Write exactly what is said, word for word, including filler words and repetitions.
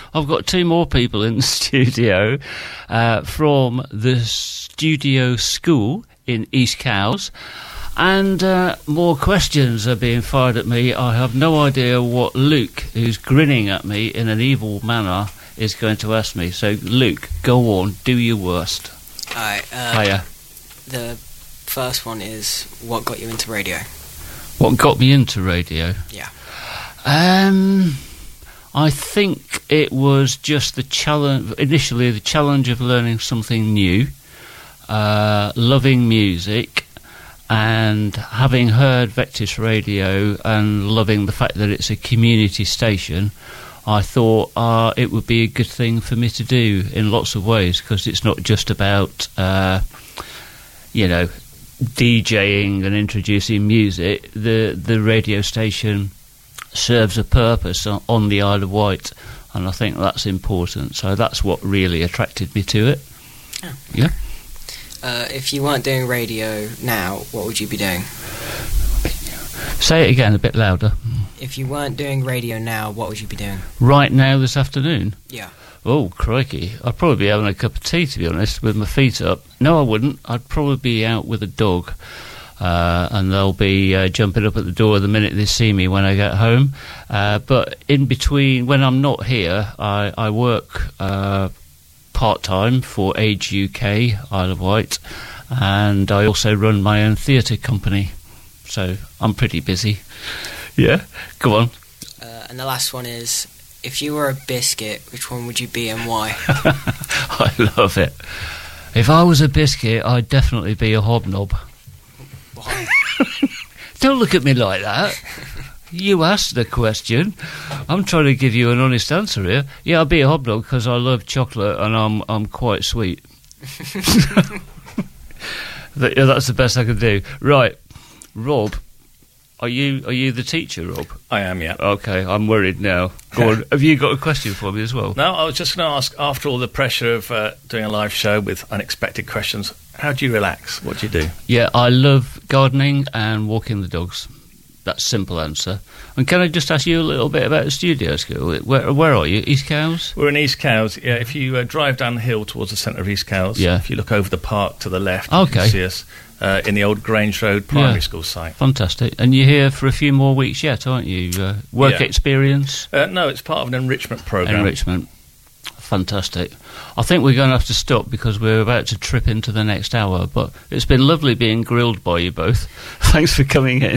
I've got two more people in the studio uh, from the Studio School in East Cowes. And uh, more questions are being fired at me. I have no idea what Luke, who's grinning at me in an evil manner, is going to ask me. So, Luke, go on, do your worst. Alright, uh, Hiya. The first one is, what got you into radio? What got me into radio? Yeah. Um, I think it was just the challenge, initially the challenge of learning something new, uh, loving music, and having heard Vectis Radio and loving the fact that it's a community station, I thought uh, it would be a good thing for me to do in lots of ways, because it's not just about, uh, you know, DJing and introducing music. The, the radio station serves a purpose on, on the Isle of Wight, and I think that's important. So that's what really attracted me to it. Oh. Yeah. Uh, if you weren't doing radio now, what would you be doing? Say it again, a bit louder. If you weren't doing radio now, what would you be doing? Right now, this afternoon? Yeah. Oh, crikey. I'd probably be having a cup of tea, to be honest, with my feet up. No, I wouldn't. I'd probably be out with a dog, uh, and they'll be uh, jumping up at the door the minute they see me when I get home. Uh, but in between, when I'm not here, I, I work uh, part-time for Age U K, Isle of Wight, and I also run my own theatre company. So I'm pretty busy. Yeah, go on. Uh, and the last one is, if you were a biscuit, which one would you be and why? I love it. If I was a biscuit, I'd definitely be a hobnob. Why? Don't look at me like that. You asked the question. I'm trying to give you an honest answer here. Yeah, I'd be a hobnob because I love chocolate and I'm I'm quite sweet. that, yeah, that's the best I can do. Right, Rob. Are you are you the teacher, Rob? I am, yeah. Okay, I'm worried now. Go on. Have you got a question for me as well? No, I was just going to ask, after all the pressure of uh, doing a live show with unexpected questions, how do you relax? What do you do? Yeah, I love gardening and walking the dogs. That's a simple answer. And can I just ask you a little bit about the Studio School? Where where are you? East Cowes? We're in East Cowes. Yeah, if you uh, drive down the hill towards the centre of East Cowes, yeah. If you look over the park to the left, okay. You can see us uh, in the old Grange Road Primary yeah. School site. Fantastic. And you're here for a few more weeks yet, aren't you? Uh, work yeah. experience? Uh, no, it's part of an enrichment programme. Enrichment. Fantastic. I think we're going to have to stop because we're about to trip into the next hour, but it's been lovely being grilled by you both. Thanks for coming in.